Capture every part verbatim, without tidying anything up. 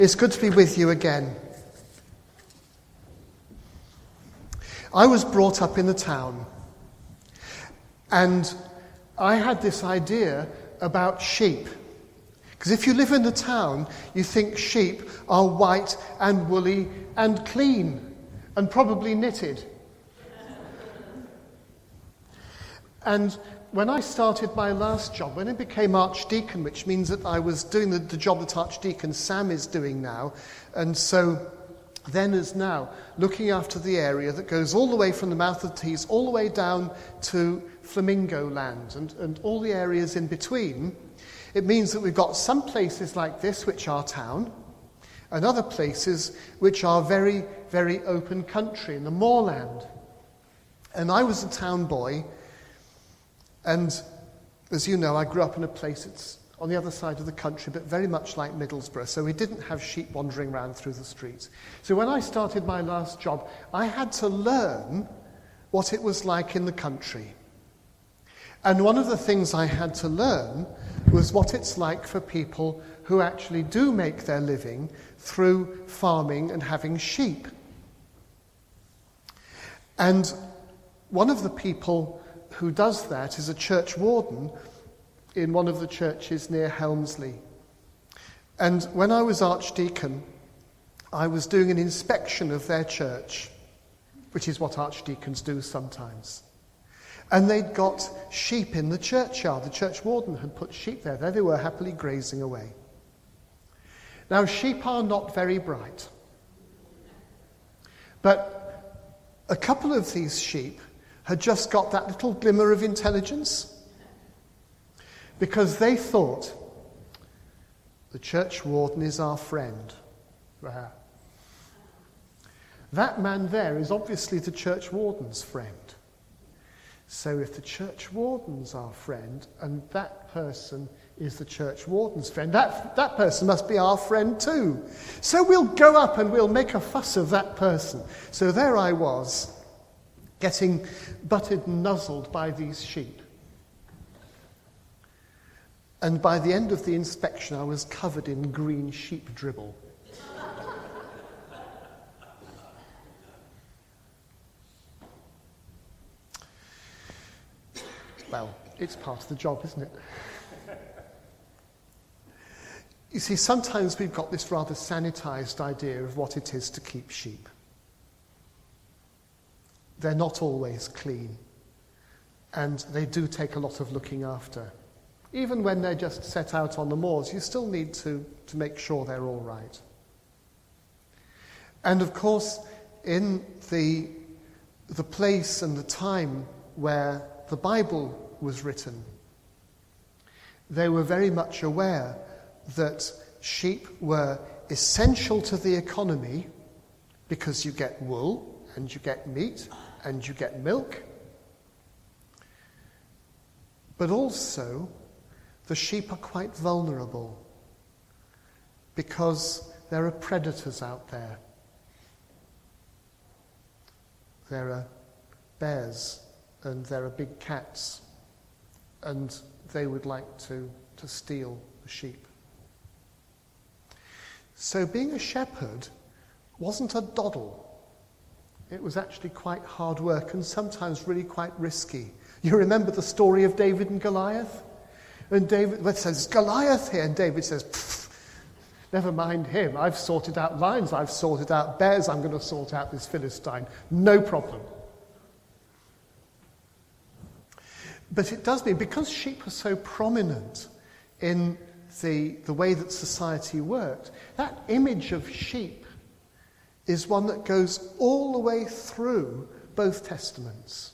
It's good to be with you again. I was brought up in the town, and I had this idea about sheep. Because if you live in the town, you think sheep are white and woolly and clean and probably knitted. And when I started my last job, when I became Archdeacon, which means that I was doing the, the job that Archdeacon Sam is doing now, and so then as now, looking after the area that goes all the way from the mouth of the Tees all the way down to Flamingo Land and, and all the areas in between, it means that we've got some places like this which are town, and other places which are very, very open country in the moorland. And I was a town boy, and as you know, I grew up in a place that's on the other side of the country, but very much like Middlesbrough, so we didn't have sheep wandering around through the streets. So when I started my last job, I had to learn what it was like in the country. And one of the things I had to learn was what it's like for people who actually do make their living through farming and having sheep. And one of the people who does that is a church warden in one of the churches near Helmsley. And when I was archdeacon, I was doing an inspection of their church, which is what archdeacons do sometimes. And they'd got sheep in the churchyard. The church warden had put sheep there. There they were, happily grazing away. Now, sheep are not very bright. But a couple of these sheep had just got that little glimmer of intelligence because they thought, the church warden is our friend. Wow. That man there is obviously the church warden's friend. So if the church warden's our friend and that person is the church warden's friend, that, that person must be our friend too. So we'll go up and we'll make a fuss of that person. So there I was, getting butted and nuzzled by these sheep. And by the end of the inspection, I was covered in green sheep dribble. Well, it's part of the job, isn't it? You see, sometimes we've got this rather sanitized idea of what it is to keep sheep. They're not always clean, and they do take a lot of looking after. Even when they're just set out on the moors, you still need to, to make sure they're all right. And of course, in the, the place and the time where the Bible was written, they were very much aware that sheep were essential to the economy because you get wool and you get meat and you get milk. But also, the sheep are quite vulnerable because there are predators out there. There are bears and there are big cats, and they would like to, to steal the sheep. So being a shepherd wasn't a doddle. It was actually quite hard work and sometimes really quite risky. You remember the story of David and Goliath? And David says, Goliath here. And David says, never mind him. I've sorted out lions. I've sorted out bears. I'm going to sort out this Philistine. No problem. But it does mean, because sheep are so prominent in the, the way that society worked, that image of sheep is one that goes all the way through both Testaments.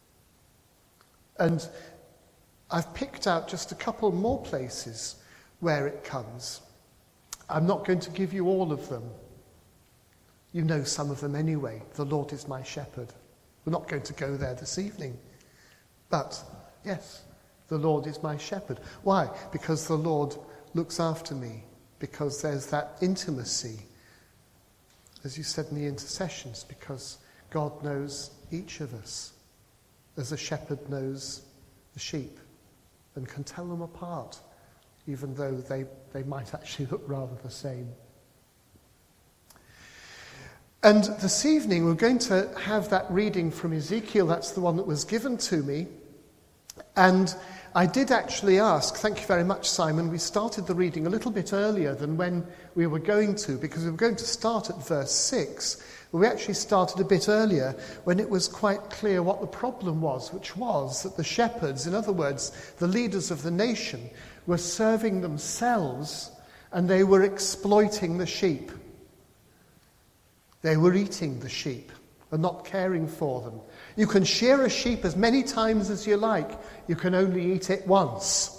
And I've picked out just a couple more places where it comes. I'm not going to give you all of them. You know some of them anyway. The Lord is my shepherd. We're not going to go there this evening. But, yes, the Lord is my shepherd. Why? Because the Lord looks after me. Because there's that intimacy, as you said in the intercessions, because God knows each of us as a shepherd knows the sheep and can tell them apart, even though they, they might actually look rather the same. And this evening we're going to have that reading from Ezekiel. That's the one that was given to me. And I did actually ask, thank you very much, Simon, we started the reading a little bit earlier than when we were going to, because we were going to start at verse six. But we actually started a bit earlier when it was quite clear what the problem was, which was that the shepherds, in other words, the leaders of the nation, were serving themselves and they were exploiting the sheep. They were eating the sheep and not caring for them. You can shear a sheep as many times as you like. You can only eat it once.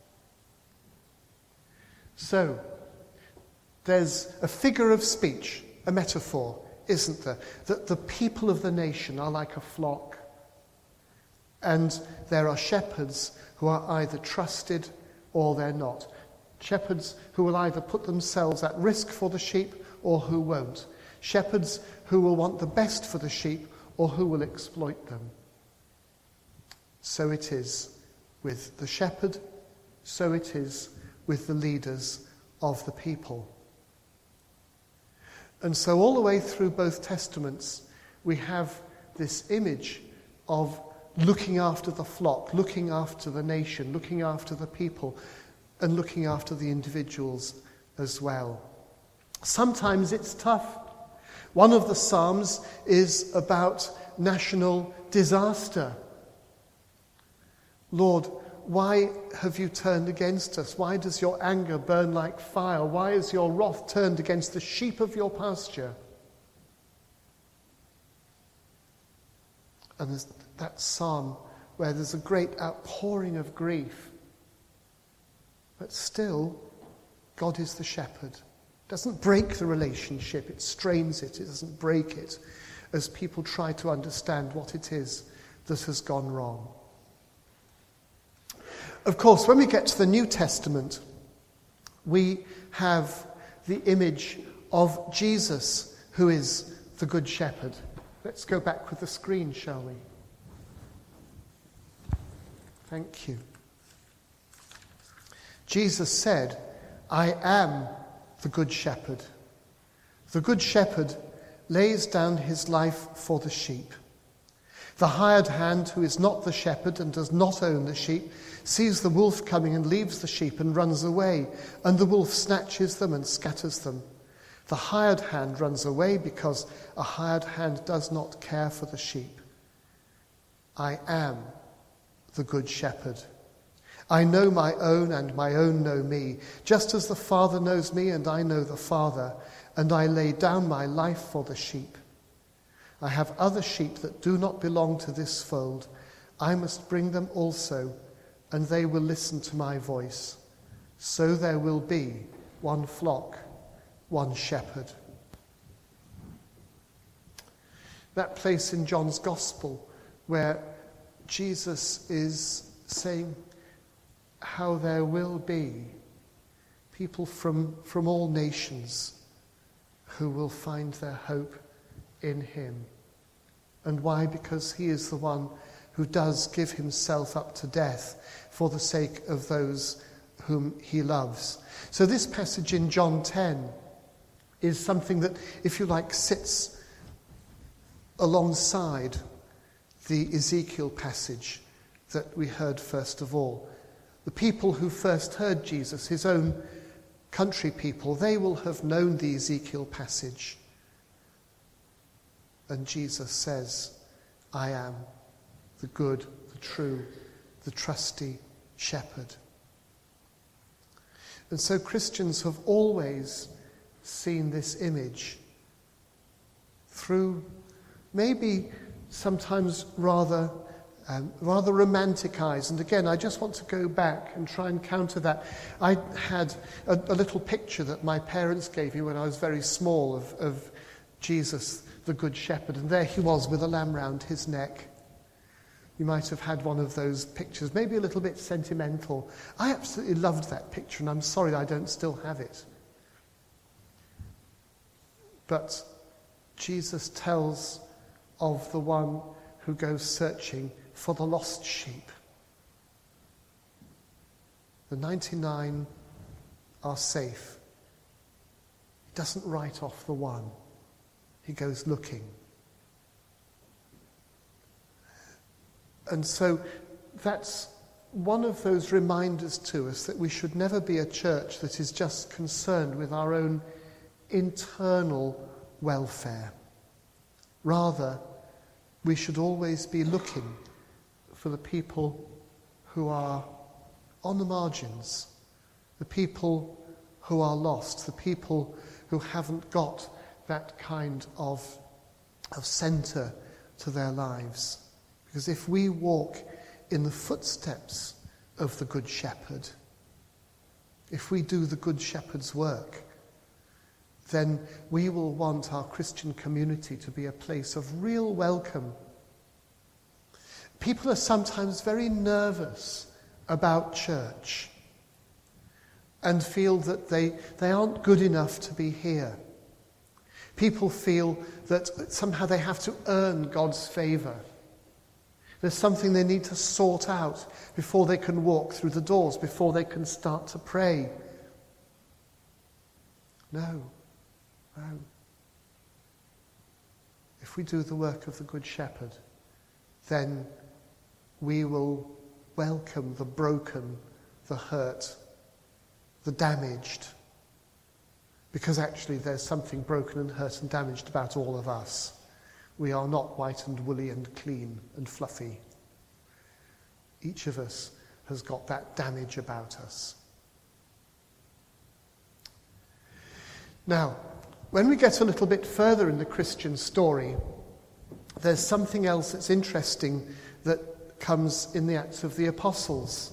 So, there's a figure of speech, a metaphor, isn't there? That the people of the nation are like a flock. And there are shepherds who are either trusted or they're not. Shepherds who will either put themselves at risk for the sheep or who won't. Shepherds who will want the best for the sheep or who will exploit them. So it is with the shepherd, so it is with the leaders of the people. And so all the way through both Testaments, we have this image of looking after the flock, looking after the nation, looking after the people, and looking after the individuals as well. Sometimes it's tough. One of the Psalms is about national disaster. Lord, why have you turned against us? Why does your anger burn like fire? Why is your wrath turned against the sheep of your pasture? And there's that psalm where there's a great outpouring of grief. But still, God is the shepherd. It doesn't break the relationship, it strains it, it doesn't break it, as people try to understand what it is that has gone wrong. Of course, when we get to the New Testament, we have the image of Jesus, who is the Good Shepherd. Let's go back with the screen, shall we? Thank you. Jesus said, I am the Good Shepherd. The Good Shepherd lays down his life for the sheep. The hired hand, who is not the shepherd and does not own the sheep, sees the wolf coming and leaves the sheep and runs away, and the wolf snatches them and scatters them. The hired hand runs away because a hired hand does not care for the sheep. I am the Good Shepherd. I know my own, and my own know me, just as the Father knows me, and I know the Father, and I lay down my life for the sheep. I have other sheep that do not belong to this fold. I must bring them also, and they will listen to my voice. So there will be one flock, one shepherd. That place in John's Gospel where Jesus is saying how there will be people from, from all nations who will find their hope in him. And why? Because he is the one who does give himself up to death for the sake of those whom he loves. So this passage in John ten is something that, if you like, sits alongside the Ezekiel passage that we heard first of all. The people who first heard Jesus, his own country people, they will have known the Ezekiel passage. And Jesus says, I am the good, the true, the trusty shepherd. And so Christians have always seen this image through maybe sometimes rather um, rather romantic eyes. And again, I just want to go back and try and counter that. I had a, a little picture that my parents gave me when I was very small of, of Jesus, the Good Shepherd, and there he was with a lamb round his neck. You might have had one of those pictures, maybe a little bit sentimental. I absolutely loved that picture, and I'm sorry I don't still have it. But Jesus tells of the one who goes searching for the lost sheep. The ninety-nine are safe. He doesn't write off the one. He goes looking. And so that's one of those reminders to us that we should never be a church that is just concerned with our own internal welfare. Rather, we should always be looking for the people who are on the margins, the people who are lost, the people who haven't got that kind of, of centre to their lives. Because if we walk in the footsteps of the Good Shepherd, if we do the Good Shepherd's work, then we will want our Christian community to be a place of real welcome. People are sometimes very nervous about church and feel that they, they aren't good enough to be here. People feel that somehow they have to earn God's favour. There's something they need to sort out before they can walk through the doors, before they can start to pray. No, no. If we do the work of the Good Shepherd, then we will welcome the broken, the hurt, the damaged. Because actually there's something broken and hurt and damaged about all of us. We are not white and woolly and clean and fluffy. Each of us has got that damage about us. Now, when we get a little bit further in the Christian story, there's something else that's interesting that comes in the Acts of the Apostles.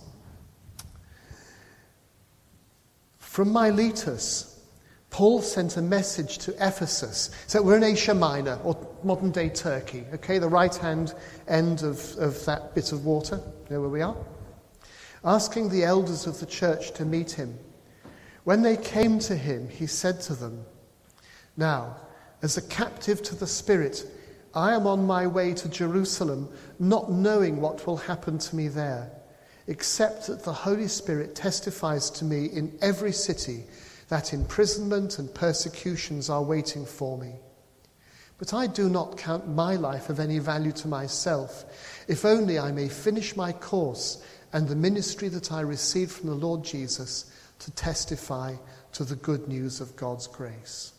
From Miletus, Paul sent a message to Ephesus. So we're in Asia Minor, or modern-day Turkey, okay, the right-hand end of, of that bit of water. You know where we are? Asking the elders of the church to meet him. When they came to him, he said to them, "Now, as a captive to the Spirit, I am on my way to Jerusalem, not knowing what will happen to me there, except that the Holy Spirit testifies to me in every city that imprisonment and persecutions are waiting for me. But I do not count my life of any value to myself, if only I may finish my course and the ministry that I received from the Lord Jesus to testify to the good news of God's grace.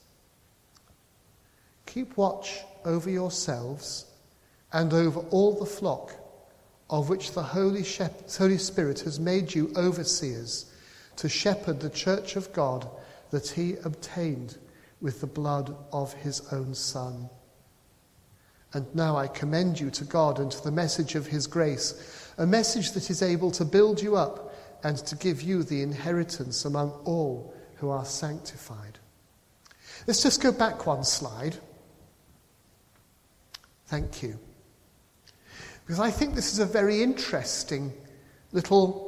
Keep watch over yourselves and over all the flock of which the Holy, Shep- Holy Spirit has made you overseers to shepherd the church of God that he obtained with the blood of his own Son. And now I commend you to God and to the message of his grace, a message that is able to build you up and to give you the inheritance among all who are sanctified." Let's just go back one slide. Thank you. Because I think this is a very interesting little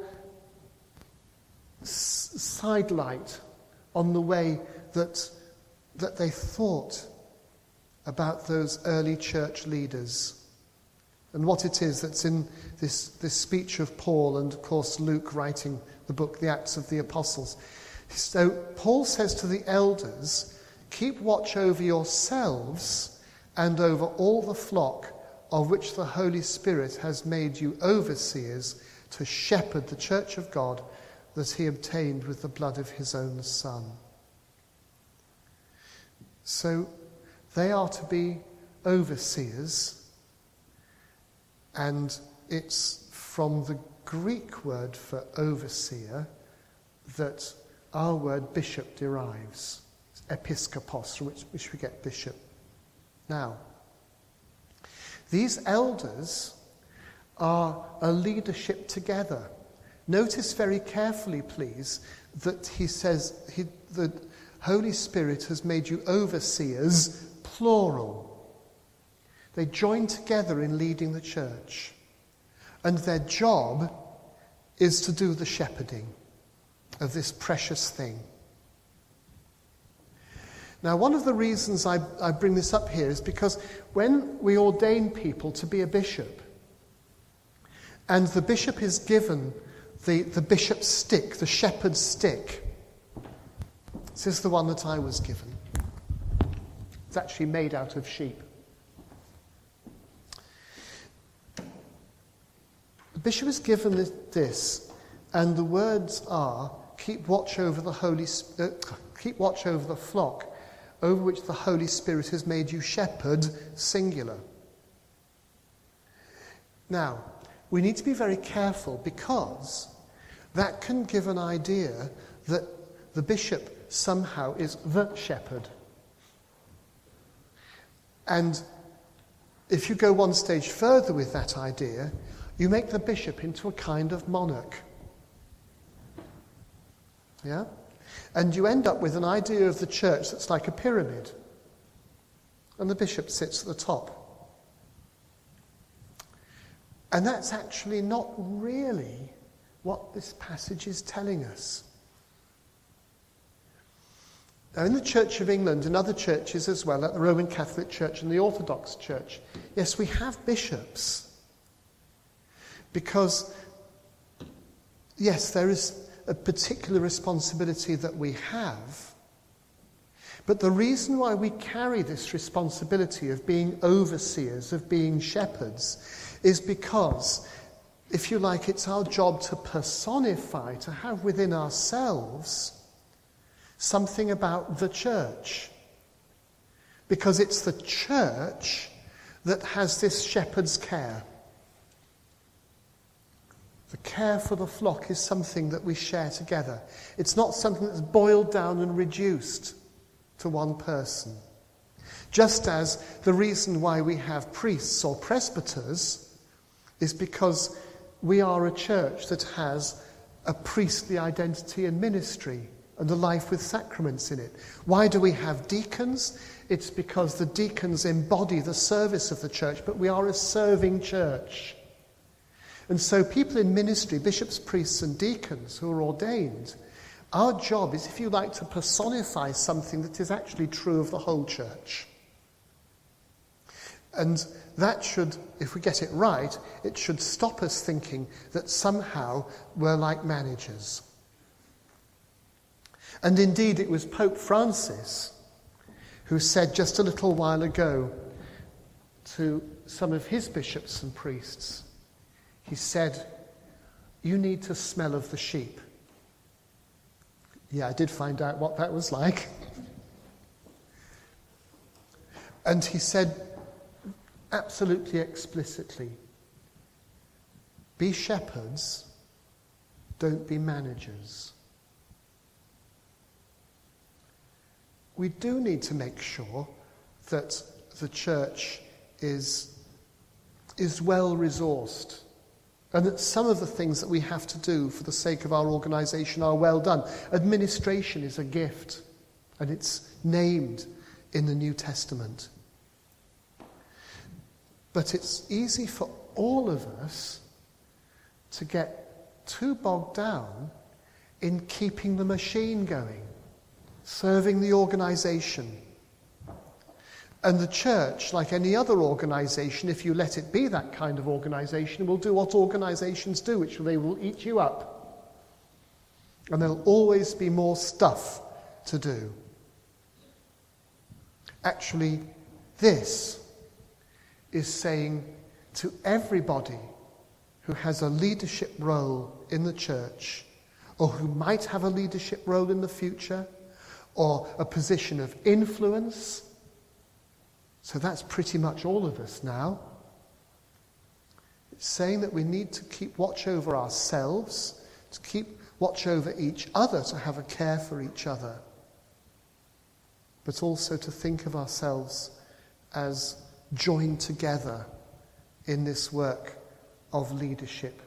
s- sidelight on the way that, that they thought about those early church leaders and what it is that's in this, this speech of Paul and, of course, Luke writing the book, The Acts of the Apostles. So Paul says to the elders, "Keep watch over yourselves and over all the flock of which the Holy Spirit has made you overseers to shepherd the church of God that he obtained with the blood of his own Son." So they are to be overseers, and it's from the Greek word for overseer that our word bishop derives. It's episkopos, from which, which we get bishop. Now, these elders are a leadership together. Notice very carefully, please, that he says he, the Holy Spirit has made you overseers, plural. They join together in leading the church. And their job is to do the shepherding of this precious thing. Now, one of the reasons I, I bring this up here is because when we ordain people to be a bishop, and the bishop is given the, the bishop's stick, the shepherd's stick. This is the one that I was given. It's actually made out of sheep. The bishop is given this, and the words are, keep watch over the Holy, uh, keep watch over the flock, over which the Holy Spirit has made you shepherd, singular. Now, we need to be very careful, because that can give an idea that the bishop somehow is the shepherd. And if you go one stage further with that idea, you make the bishop into a kind of monarch. Yeah? And you end up with an idea of the church that's like a pyramid. And the bishop sits at the top. And that's actually not really what this passage is telling us. Now, in the Church of England and other churches as well, like the Roman Catholic Church and the Orthodox Church, yes, we have bishops. Because, yes, there is a particular responsibility that we have. But the reason why we carry this responsibility of being overseers, of being shepherds, is because, if you like, it's our job to personify, to have within ourselves something about the church. Because it's the church that has this shepherd's care. The care for the flock is something that we share together. It's not something that's boiled down and reduced to one person. Just as the reason why we have priests or presbyters is because we are a church that has a priestly identity and ministry and a life with sacraments in it. Why do we have deacons? It's because the deacons embody the service of the church, but we are a serving church. And so people in ministry, bishops, priests and deacons who are ordained, our job is, if you like, to personify something that is actually true of the whole church. And that should, if we get it right, it should stop us thinking that somehow we're like managers. And indeed, it was Pope Francis who said just a little while ago to some of his bishops and priests, he said, you need to smell of the sheep. Yeah, I did find out what that was like. And he said absolutely explicitly, be shepherds, don't be managers. We do need to make sure that the church is, is well resourced, and that some of the things that we have to do for the sake of our organisation are well done. Administration is a gift, and it's named in the New Testament. But it's easy for all of us to get too bogged down in keeping the machine going, serving the organisation. And the church, like any other organisation, if you let it be that kind of organisation, will do what organisations do, which they will eat you up. And there'll always be more stuff to do. Actually, this is saying to everybody who has a leadership role in the church, or who might have a leadership role in the future, or a position of influence. So that's pretty much all of us now. It's saying that we need to keep watch over ourselves, to keep watch over each other, to have a care for each other, but also to think of ourselves as joined together in this work of leadership.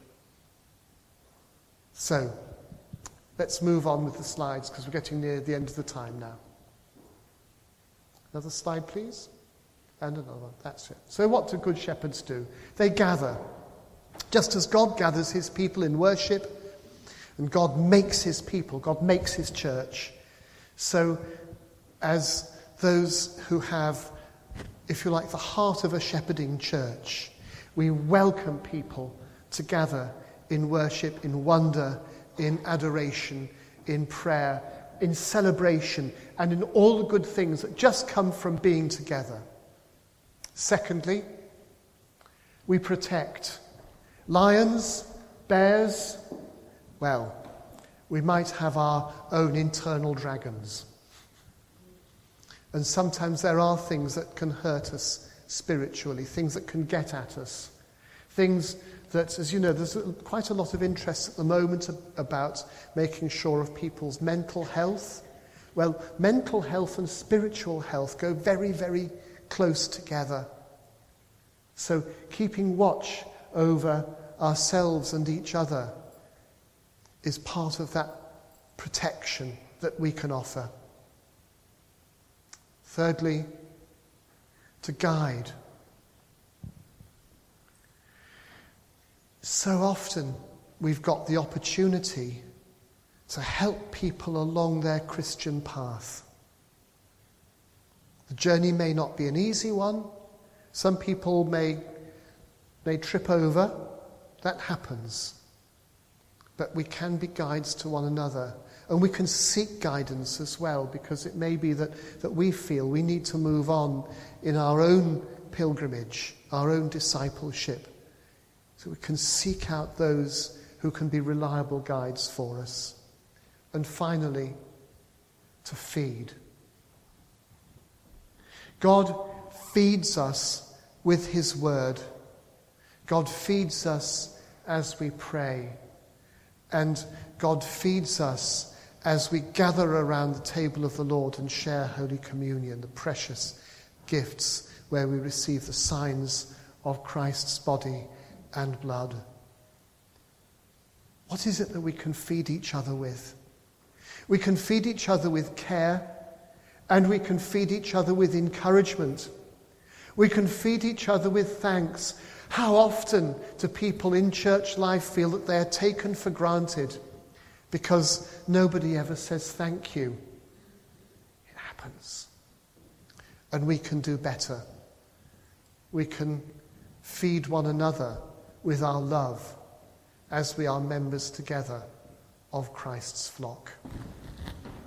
So, let's move on with the slides, because we're getting near the end of the time now. Another slide, please. And another one. That's it. So what do good shepherds do? They gather. Just as God gathers his people in worship, and God makes his people, God makes his church. So as those who have, if you like, the heart of a shepherding church, we welcome people to gather in worship, in wonder, in adoration, in prayer, in celebration and in all the good things that just come from being together. Secondly, we protect. Lions, bears, well, we might have our own internal dragons. And sometimes there are things that can hurt us spiritually, things that can get at us. Things that, as you know, there's quite a lot of interest at the moment about making sure of people's mental health. Well, mental health and spiritual health go very, very close together. So keeping watch over ourselves and each other is part of that protection that we can offer. Thirdly, to guide. So often we've got the opportunity to help people along their Christian path. The journey may not be an easy one. Some people may, may trip over. That happens. But we can be guides to one another. And we can seek guidance as well, because it may be that, that we feel we need to move on in our own pilgrimage, our own discipleship. So we can seek out those who can be reliable guides for us. And finally, to feed. God feeds us with his word. God feeds us as we pray. And God feeds us as we gather around the table of the Lord and share Holy Communion, the precious gifts where we receive the signs of Christ's body and blood. What is it that we can feed each other with? We can feed each other with care, and we can feed each other with encouragement. We can feed each other with thanks. How often do people in church life feel that they are taken for granted because nobody ever says thank you? It happens. And we can do better. We can feed one another with our love as we are members together of Christ's flock.